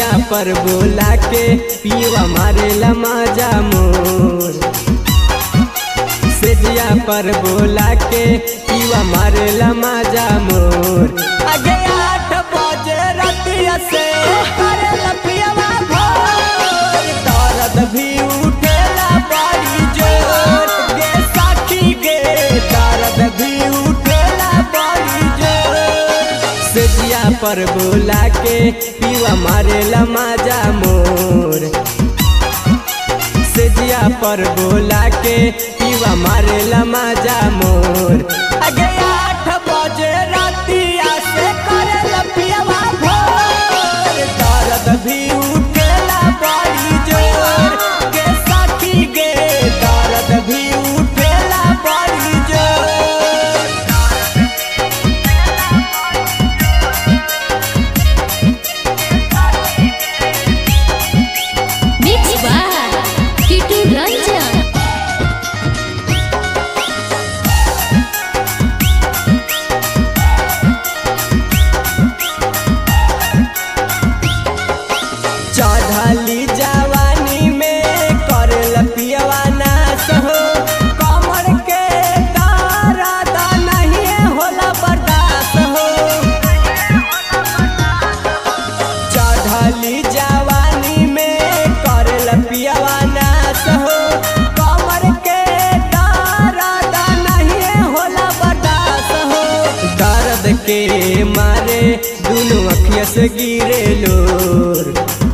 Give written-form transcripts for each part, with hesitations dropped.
सेजिया पर बोला के पियवा मारेला माजा मोर। सेजिया पर बोला के पियवा मारेला माजा मोर। आगे 8 बजे रातिया से करेला पियवा भोर। दर्द भी उठेला बड़ी जोर गे साखी गे, दर्द भी उठेला बड़ी जोर। सेजिया पर बोला के पियवा मारेला माजा मोर। सेजिया पर बोला के पियवा मारेला माजा मोर। आगे 8 बजे रातिया से करेला पियवा भोर। दर्द भी उठेला बड़ी जोर गे साखी गे, दर्द भी उठेला बड़ी जोर। Mix by Kittu Ranjan. चढ़ली जवानी में करेला पियवा नाश हो। कमर के दर्द नहीं होला बर्दाश्त हो। चढ़ली जवानी में करेला पियवा नाश हो। कमर के दर्द नहीं होला बर्दाश्त हो। दर्द के मारे दोनों अखिया से गिरे लोर।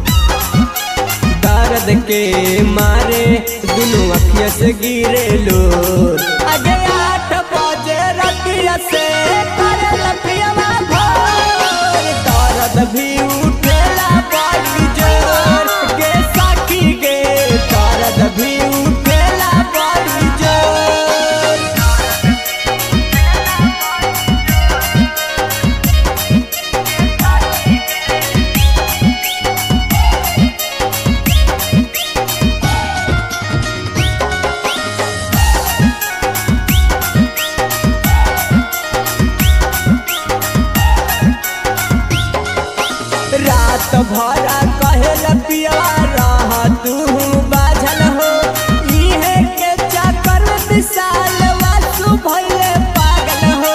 दर्द के मारे दोनों अखिया से गिरे लोर। आगे 8 बजे रातिया से करेला पियवा भोर। दर्द भी उठेला बड़ी जोर गे साखी गे, दर्द भी उठेला बड़ी जोर। रात भरा कहेला पियवा रह तू बाझल हो। इहे के चक्कर में विशाल वासु भइले पागल हो।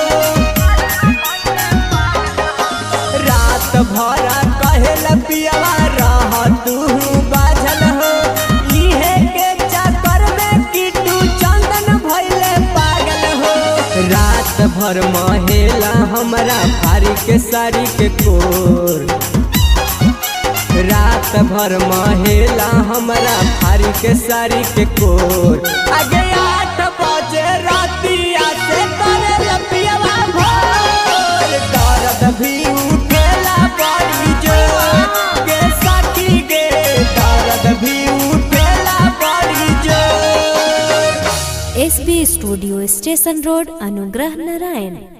रात भरा कहेला पियवा रह तू बाझल हो। इहे के चक्कर में किटू चंदन भइले पागल हो। रात भर महेला हमरा फारी के साड़ी के कोर। रात भर महेला हमरा फारी के साड़ी के कोर। आगे 8 बजे रातिया से करेला पियवा भोर। दर्द भी उठेला बड़ी जोर गे साखी गे, दर्द भी उठेला बड़ी जोर। SB studio station road Anugrah Narayan.